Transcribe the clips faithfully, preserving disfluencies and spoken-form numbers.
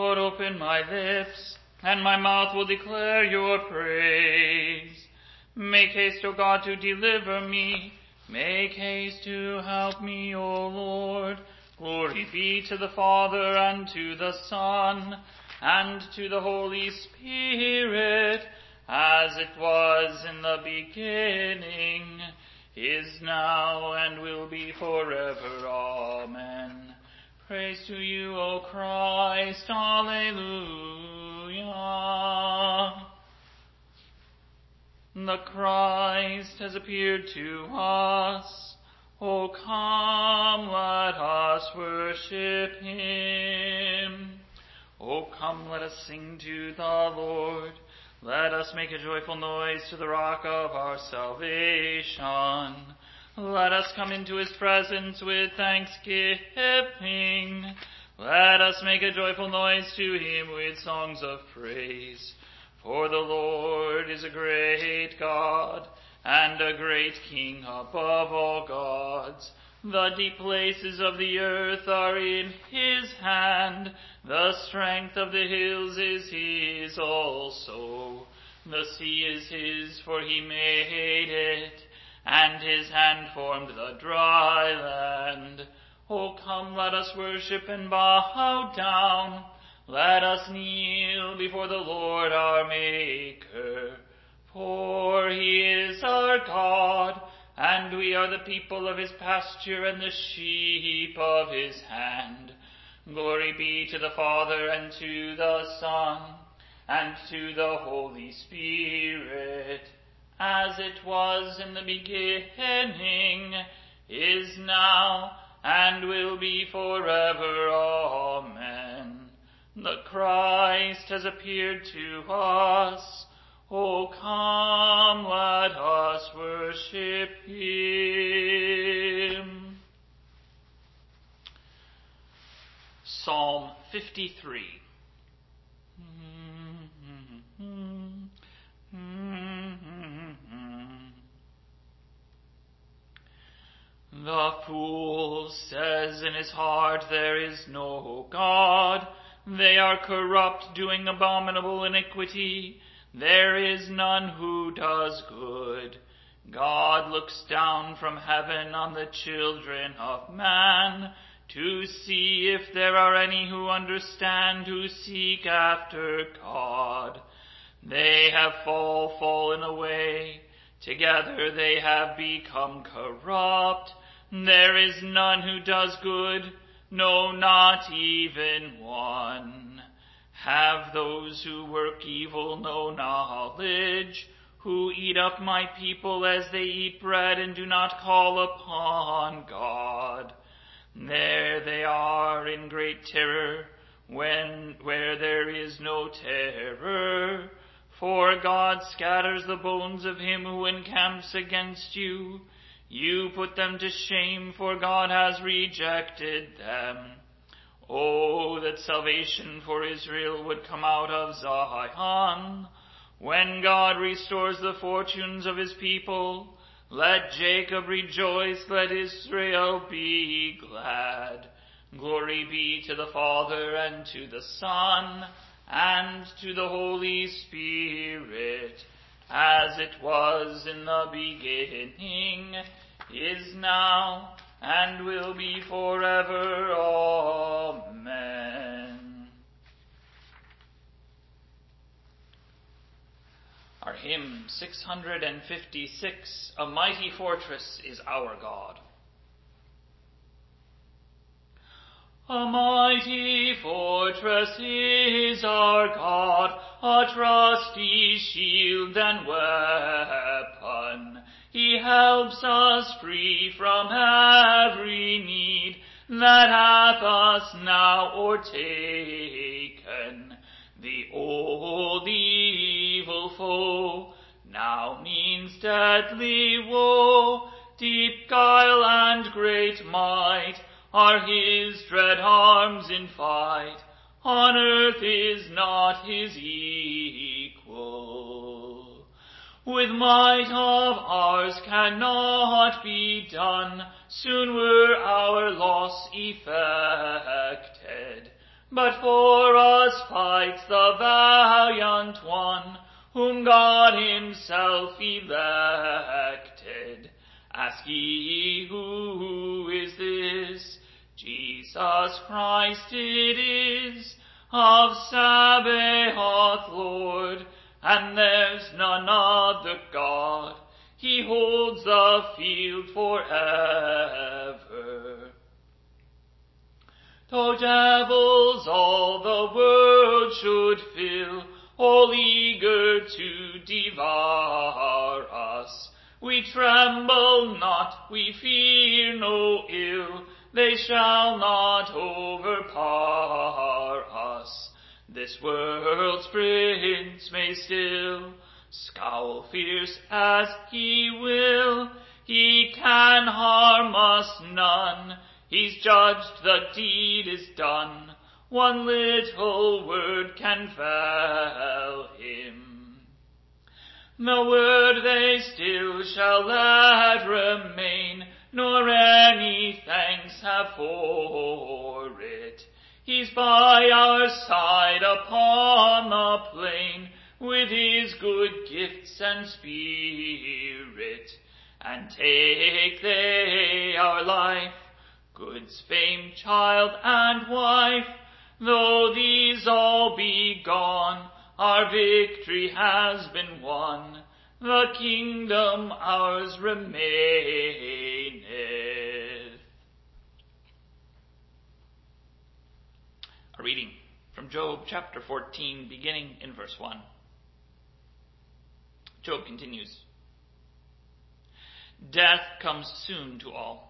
Lord, open my lips, and my mouth will declare your praise. Make haste, O God, to deliver me. Make haste to help me, O Lord. Glory be to the Father, and to the Son, and to the Holy Spirit, as it was in the beginning, is now, and will be forever. Amen. Praise to you, O Christ. Alleluia. The Christ has appeared to us. O come, let us worship him. O come, let us sing to the Lord. Let us make a joyful noise to the rock of our salvation. Let us come into his presence with thanksgiving. Let us make a joyful noise to him with songs of praise. For the Lord is a great God, and a great King above all gods. The deep places of the earth are in his hand. The strength of the hills is his also. The sea is his, for he made it, and his hand formed the dry land. O come, let us worship and bow down. Let us kneel before the Lord our Maker. For he is our God, and we are the people of his pasture and the sheep of his hand. Glory be to the Father, and to the Son, and to the Holy Spirit, as it was in the beginning, is now, and will be forever. Amen. The Christ has appeared to us. O come, let us worship him. Psalm fifty-three. The fool says in his heart, there is no God. They are corrupt, doing abominable iniquity. There is none who does good. God looks down from heaven on the children of man, to see if there are any who understand, who seek after God. They have all fallen away. Together they have become corrupt. There is none who does good, no, not even one. Have those who work evil no knowledge, who eat up my people as they eat bread and do not call upon God? There they are in great terror, when where there is no terror. For God scatters the bones of him who encamps against you. You put them to shame, for God has rejected them. Oh, that salvation for Israel would come out of Zion. When God restores the fortunes of his people, let Jacob rejoice, let Israel be glad. Glory be to the Father, and to the Son, and to the Holy Spirit, as it was in the beginning, is now, and will be forever. Amen. Our hymn six hundred fifty-six, A Mighty Fortress is Our God. A mighty fortress is our God, a trusty shield and weapon. He helps us free from every need that hath us now o'ertaken. The old evil foe now means deadly woe. Deep guile and great might are his dread arms in fight. On earth is not his equal. With might of ours cannot be done. Soon were our loss effected. But for us fights the valiant one, whom God himself elected. Ask ye, who is this? Jesus Christ it is, of Sabaoth Lord, and there's none other God. He holds the field forever. Though devils all the world should fill, all eager to devour us, we tremble not, we fear no ill, they shall not overpower us. This world's prince may still scowl fierce as he will, he can harm us none. He's judged, the deed is done. One little word can fell him. The word they still shall let remain, nor any thanks have for it. He's by our side upon the plain, with his good gifts and spirit. And take they our life, Good's famed child and wife, though these all be gone, our victory has been won, the kingdom ours remaineth. A reading from Job chapter fourteen, beginning in verse one. Job continues. Death comes soon to all.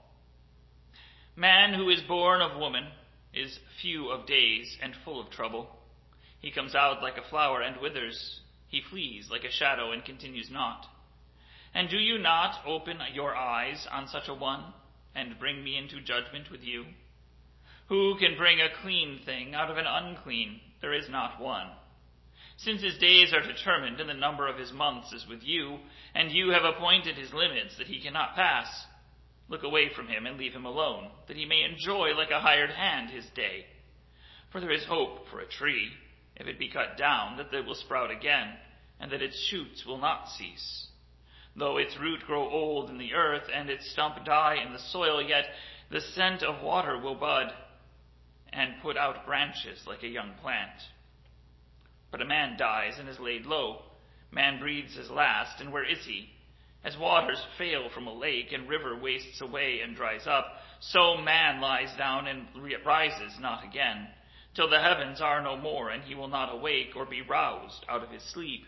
Man who is born of woman is few of days and full of trouble. He comes out like a flower and withers. He flees like a shadow and continues not. And do you not open your eyes on such a one, and bring me into judgment with you? Who can bring a clean thing out of an unclean? There is not one. Since his days are determined, and the number of his months is with you, and you have appointed his limits that he cannot pass, look away from him and leave him alone, that he may enjoy like a hired hand his day. For there is hope for a tree, if it be cut down, that it will sprout again, and that its shoots will not cease. Though its root grow old in the earth, and its stump die in the soil, yet the scent of water will bud, and put out branches like a young plant. But a man dies and is laid low. Man breathes his last, and where is he? As waters fail from a lake, and river wastes away and dries up, so man lies down and rises not again, till the heavens are no more, and he will not awake or be roused out of his sleep.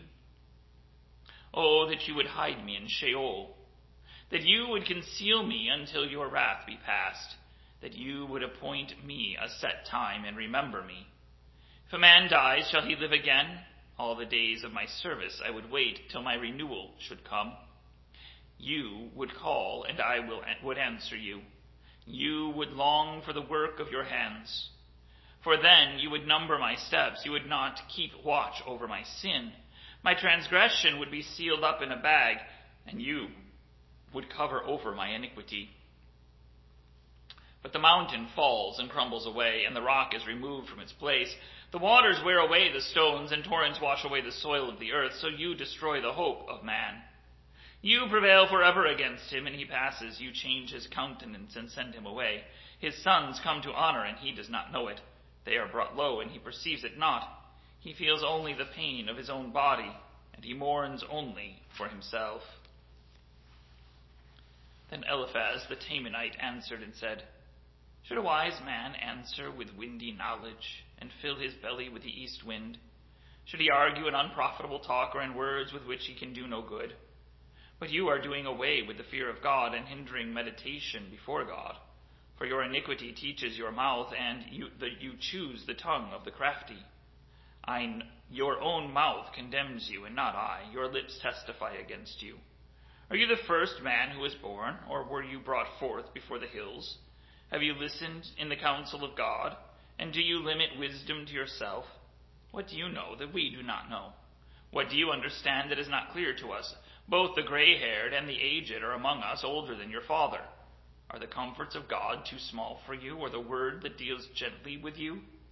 Oh, that you would hide me in Sheol, that you would conceal me until your wrath be past, that you would appoint me a set time and remember me. If a man dies, shall he live again? All the days of my service I would wait till my renewal should come. You would call, and I will, would answer you. You would long for the work of your hands. For then you would number my steps. You would not keep watch over my sin. My transgression would be sealed up in a bag, and you would cover over my iniquity. But the mountain falls and crumbles away, and the rock is removed from its place. The waters wear away the stones, and torrents wash away the soil of the earth, so you destroy the hope of man. You prevail forever against him, and he passes. You change his countenance and send him away. His sons come to honor, and he does not know it. They are brought low, and he perceives it not. He feels only the pain of his own body, and he mourns only for himself. Then Eliphaz the Temanite answered and said, Should a wise man answer with windy knowledge, and fill his belly with the east wind? Should he argue in unprofitable talk, or in words with which he can do no good? But you are doing away with the fear of God, and hindering meditation before God. For your iniquity teaches your mouth, and you, the, you choose the tongue of the crafty. I, your own mouth condemns you, and not I. Your lips testify against you. Are you the first man who was born, or were you brought forth before the hills? Have you listened in the counsel of God? And do you limit wisdom to yourself? What do you know that we do not know? What do you understand that is not clear to us? Both the gray-haired and the aged are among us, older than your father. Are the comforts of God too small for you, or the word that deals gently with you?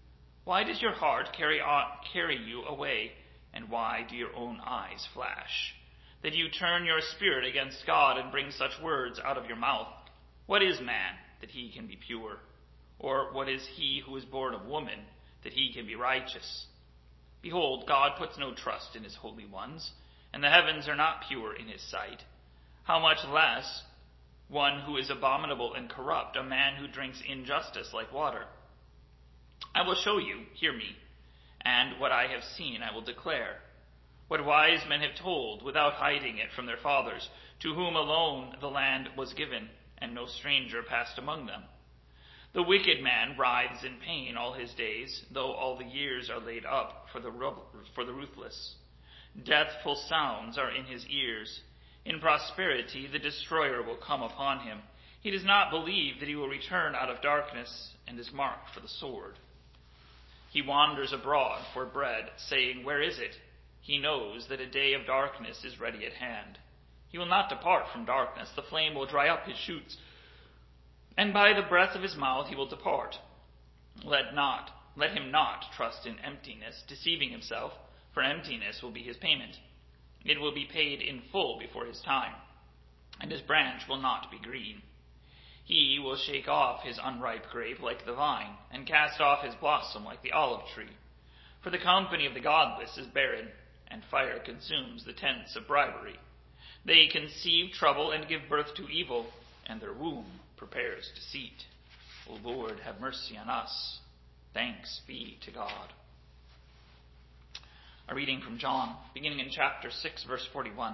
Why does your heart carry on, carry you away, and why do your own eyes flash? That you turn your spirit against God and bring such words out of your mouth. What is man, that he can be pure? Or what is he who is born of woman, that he can be righteous? Behold, God puts no trust in his holy ones, and the heavens are not pure in his sight. How much less one who is abominable and corrupt, a man who drinks injustice like water? I will show you, hear me, and what I have seen I will declare. What wise men have told, without hiding it from their fathers, to whom alone the land was given, and no stranger passed among them. The wicked man writhes in pain all his days, though all the years are laid up for the, for the ruthless. Deathful sounds are in his ears. In prosperity the destroyer will come upon him. He does not believe that he will return out of darkness, and is marked for the sword. He wanders abroad for bread, saying, Where is it? He knows that a day of darkness is ready at hand. He will not depart from darkness. The flame will dry up his shoots, and by the breath of his mouth he will depart. Let not, let him not trust in emptiness, deceiving himself, for emptiness will be his payment. It will be paid in full before his time, and his branch will not be green. He will shake off his unripe grape like the vine, and cast off his blossom like the olive tree. For the company of the godless is barren, and fire consumes the tents of bribery. They conceive trouble and give birth to evil, and their womb prepares deceit. O Lord, have mercy on us. Thanks be to God. A reading from John, beginning in chapter six, verse forty-one.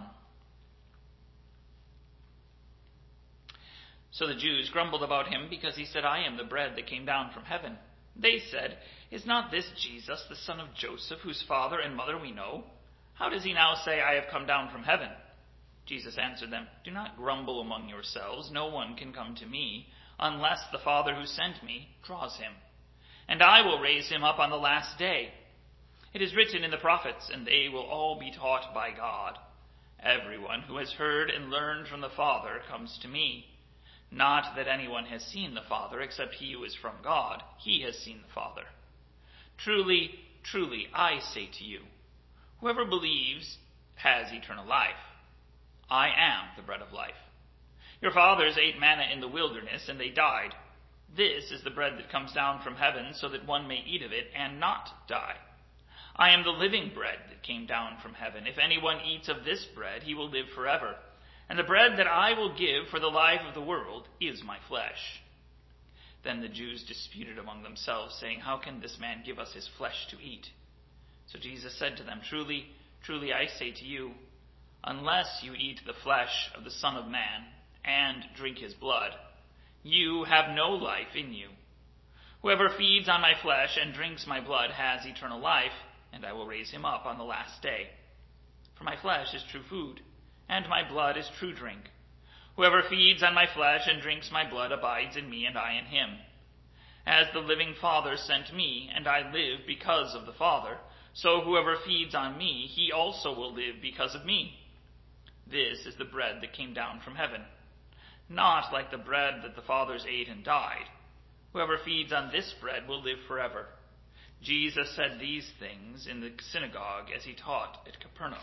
So the Jews grumbled about him because he said, I am the bread that came down from heaven. They said, Is not this Jesus, the son of Joseph, whose father and mother we know? How does he now say, I have come down from heaven? Jesus answered them, Do not grumble among yourselves. No one can come to me unless the Father who sent me draws him. And I will raise him up on the last day. It is written in the prophets, and they will all be taught by God. Everyone who has heard and learned from the Father comes to me. Not that anyone has seen the Father except he who is from God. He has seen the Father. Truly, truly, I say to you, whoever believes has eternal life. I am the bread of life. Your fathers ate manna in the wilderness, and they died. This is the bread that comes down from heaven, so that one may eat of it and not die. I am the living bread that came down from heaven. If anyone eats of this bread, he will live forever. And the bread that I will give for the life of the world is my flesh. Then the Jews disputed among themselves, saying, How can this man give us his flesh to eat? So Jesus said to them, Truly, truly, I say to you, unless you eat the flesh of the Son of Man and drink his blood, you have no life in you. Whoever feeds on my flesh and drinks my blood has eternal life, and I will raise him up on the last day. For my flesh is true food, and my blood is true drink. Whoever feeds on my flesh and drinks my blood abides in me, and I in him. As the living Father sent me, and I live because of the Father, so whoever feeds on me, he also will live because of me. This is the bread that came down from heaven, not like the bread that the fathers ate and died. Whoever feeds on this bread will live forever. Jesus said these things in the synagogue as he taught at Capernaum.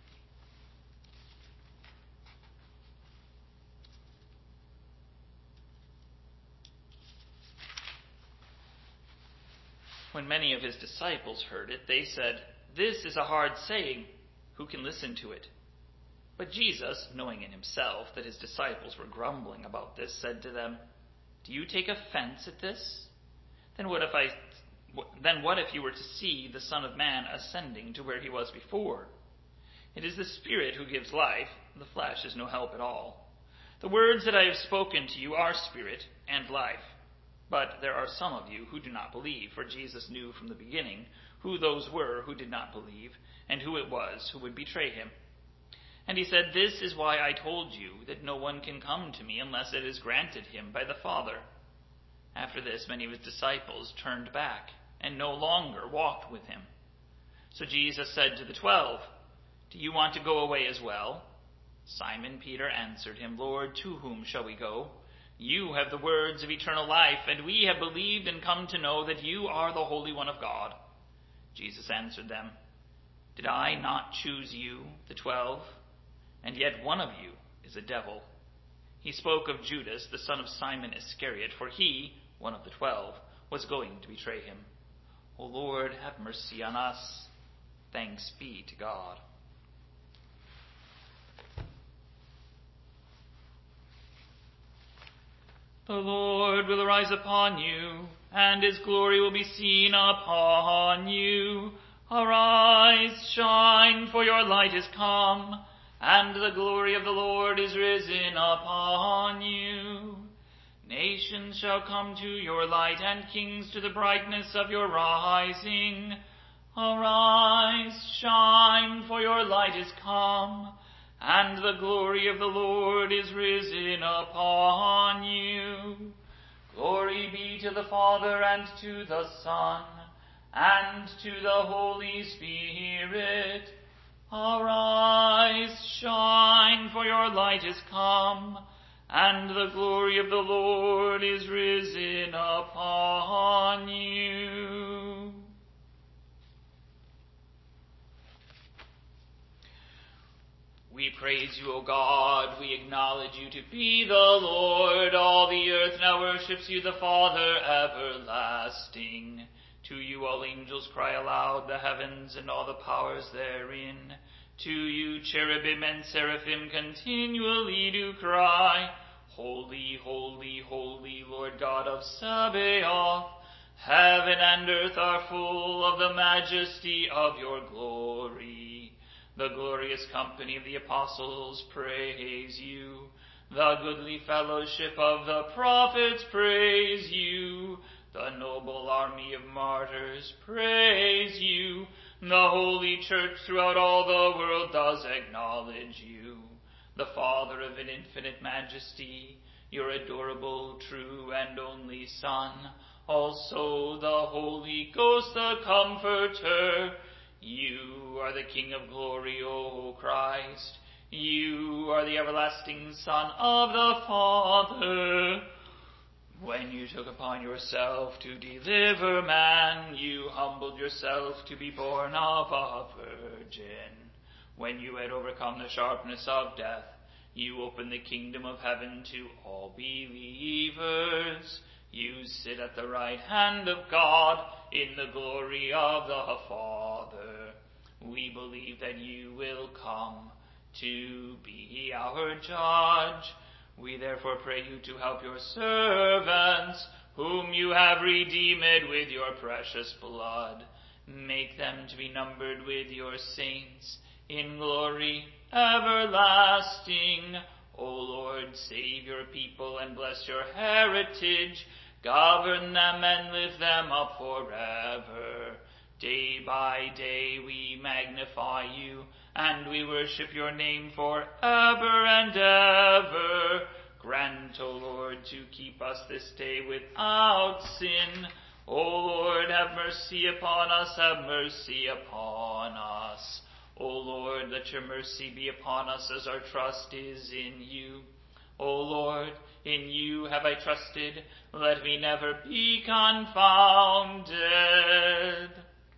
When many of his disciples heard it, they said, This is a hard saying. Who can listen to it? But Jesus, knowing in himself that his disciples were grumbling about this, said to them, Do you take offense at this? Then what if I, then what if you were to see the Son of Man ascending to where he was before? It is the Spirit who gives life. The flesh is no help at all. The words that I have spoken to you are spirit and life. But there are some of you who do not believe, for Jesus knew from the beginning who those were who did not believe, and who it was who would betray him. And he said, This is why I told you that no one can come to me unless it is granted him by the Father. After this, many of his disciples turned back, and no longer walked with him. So Jesus said to the twelve, Do you want to go away as well? Simon Peter answered him, Lord, to whom shall we go? You have the words of eternal life, and we have believed and come to know that you are the Holy One of God." Jesus answered them, "Did I not choose you, the twelve? And yet one of you is a devil." He spoke of Judas, the son of Simon Iscariot, for he, one of the twelve, was going to betray him. O Lord, have mercy on us. Thanks be to God. The Lord will arise upon you, and his glory will be seen upon you. Arise, shine, for your light is come, and the glory of the Lord is risen upon you. Nations shall come to your light, and kings to the brightness of your rising. Arise, shine, for your light is come, and the glory of the Lord is risen upon you. Glory be to the Father, and to the Son, and to the Holy Spirit. Arise, shine, for your light is come, and the glory of the Lord is risen upon you. We praise you, O God. We acknowledge you to be the Lord. All the earth now worships you, the Father everlasting. To you all angels cry aloud, the heavens and all the powers therein. To you cherubim and seraphim continually do cry, Holy, holy, holy, Lord God of Sabaoth. Heaven and earth are full of the majesty of your glory. The glorious company of the apostles praise you. The goodly fellowship of the prophets praise you. The noble army of martyrs praise you. The holy church throughout all the world does acknowledge you. The Father of an infinite majesty, your adorable, true, and only Son, also the Holy Ghost, the Comforter. You are the King of glory, O Christ. You are the everlasting Son of the Father. When you took upon yourself to deliver man, you humbled yourself to be born of a virgin. When you had overcome the sharpness of death, you opened the kingdom of heaven to all believers. You sit at the right hand of God in the glory of the Father. We believe that you will come to be our judge. We therefore pray you to help your servants, whom you have redeemed with your precious blood. Make them to be numbered with your saints in glory everlasting. O Lord, save your people and bless your heritage. Govern them and lift them up forever. Day by day we magnify you, and we worship your name forever and ever. Grant, O Lord, to keep us this day without sin. O Lord, have mercy upon us, have mercy upon us. O Lord, let your mercy be upon us as our trust is in you. O Lord, in you have I trusted. Let me never be confounded.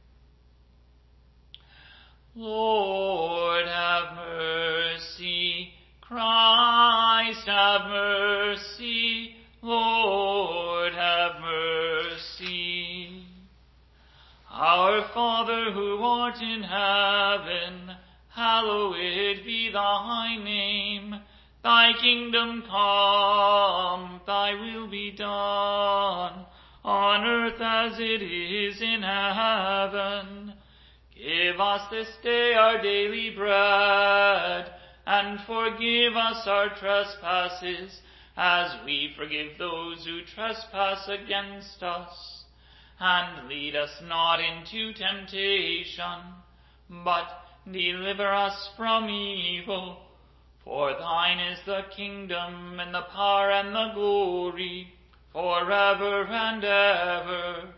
Lord, have mercy. Christ, have mercy. Lord, have mercy. Our Father, who art in heaven, hallowed be thy name. Thy kingdom come, thy will be done, on earth as it is in heaven. Give us this day our daily bread, and forgive us our trespasses, as we forgive those who trespass against us. And lead us not into temptation, but deliver us from evil. For thine is the kingdom, and the power, and the glory, forever and ever.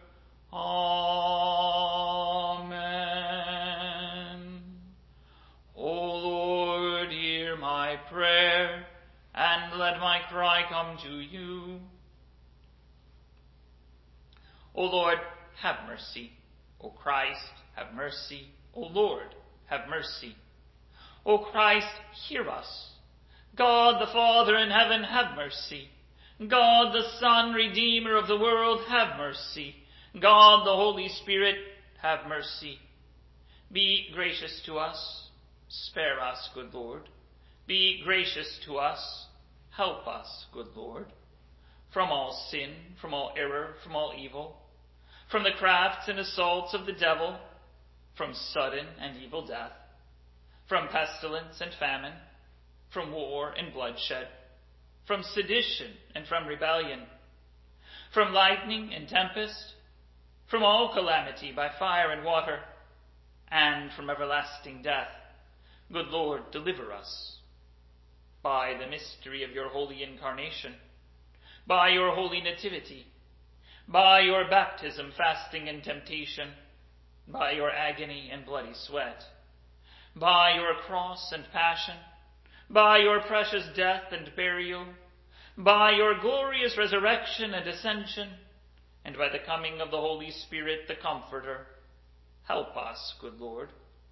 Amen. O Lord, hear my prayer, and let my cry come to you. O Lord, have mercy. O Christ, have mercy. O Lord, have mercy. O Christ, hear us. God the Father in heaven, have mercy. God the Son, Redeemer of the world, have mercy. God the Holy Spirit, have mercy. Be gracious to us. Spare us, good Lord. Be gracious to us. Help us, good Lord. From all sin, from all error, from all evil, from the crafts and assaults of the devil, from sudden and evil death, from pestilence and famine, from war and bloodshed, from sedition and from rebellion, from lightning and tempest, from all calamity by fire and water, and from everlasting death. Good Lord, deliver us. By the mystery of your holy incarnation, by your holy nativity, by your baptism, fasting, and temptation, by your agony and bloody sweat, by your cross and passion, by your precious death and burial, by your glorious resurrection and ascension, and by the coming of the Holy Spirit, the Comforter, help us, good Lord.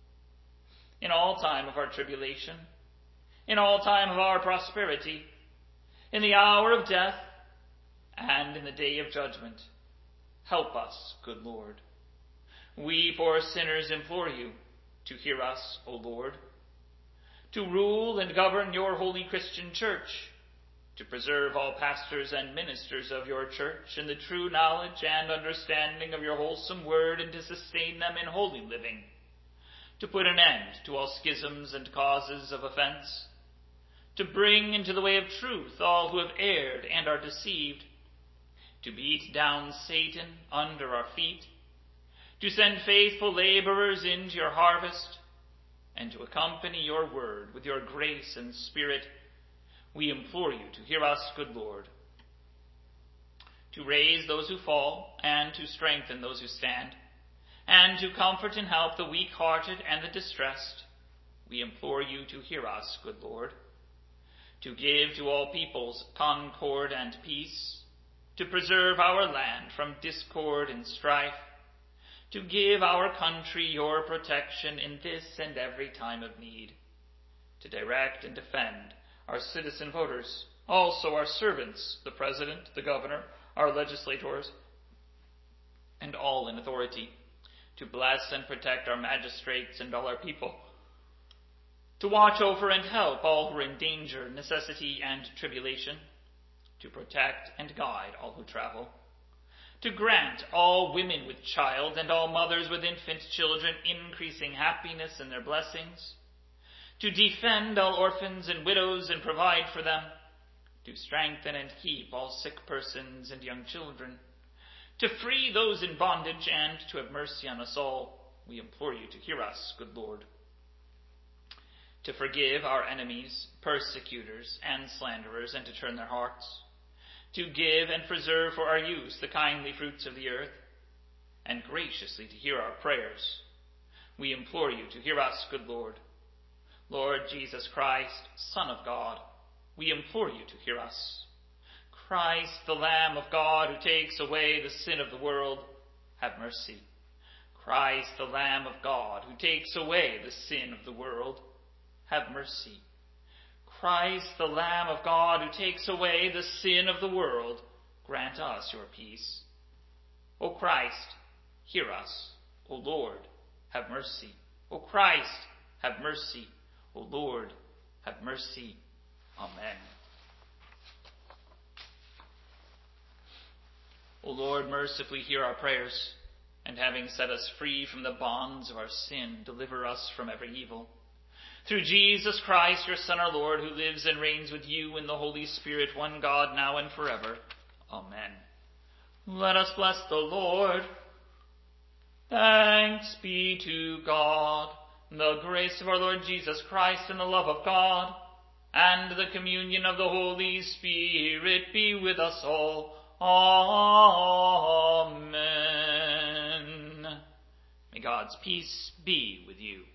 In all time of our tribulation, in all time of our prosperity, in the hour of death, and in the day of judgment, help us, good Lord. We poor sinners implore you to hear us, O Lord, to rule and govern your holy Christian church, to preserve all pastors and ministers of your church in the true knowledge and understanding of your wholesome word, and to sustain them in holy living, to put an end to all schisms and causes of offense, to bring into the way of truth all who have erred and are deceived, to beat down Satan under our feet, to send faithful laborers into your harvest, and to accompany your word with your grace and spirit. We implore you to hear us, good Lord. To raise those who fall, and to strengthen those who stand, and to comfort and help the weak-hearted and the distressed, we implore you to hear us, good Lord. To give to all peoples concord and peace, to preserve our land from discord and strife, to give our country your protection in this and every time of need, to direct and defend our citizen voters, also our servants, the President, the Governor, our legislators, and all in authority, to bless and protect our magistrates and all our people, to watch over and help all who are in danger, necessity, and tribulation, to protect and guide all who travel, to grant all women with child and all mothers with infant children increasing happiness in their blessings, to defend all orphans and widows and provide for them, to strengthen and keep all sick persons and young children, to free those in bondage, and to have mercy on us all. We implore you to hear us, good Lord. To forgive our enemies, persecutors, and slanderers, and to turn their hearts, to give and preserve for our use the kindly fruits of the earth, and graciously to hear our prayers. We implore you to hear us, good Lord. Lord Jesus Christ, Son of God, we implore you to hear us. Christ, the Lamb of God, who takes away the sin of the world, have mercy. Christ, the Lamb of God, who takes away the sin of the world, have mercy. Christ, the Lamb of God, who takes away the sin of the world, grant us your peace. O Christ, hear us. O Lord, have mercy. O Christ, have mercy. O Lord, have mercy. Amen. O Lord, mercifully hear our prayers, and having set us free from the bonds of our sin, deliver us from every evil. Through Jesus Christ, your Son, our Lord, who lives and reigns with you in the Holy Spirit, one God, now and forever. Amen. Let us bless the Lord. Thanks be to God. The grace of our Lord Jesus Christ and the love of God and the communion of the Holy Spirit be with us all. Amen. May God's peace be with you.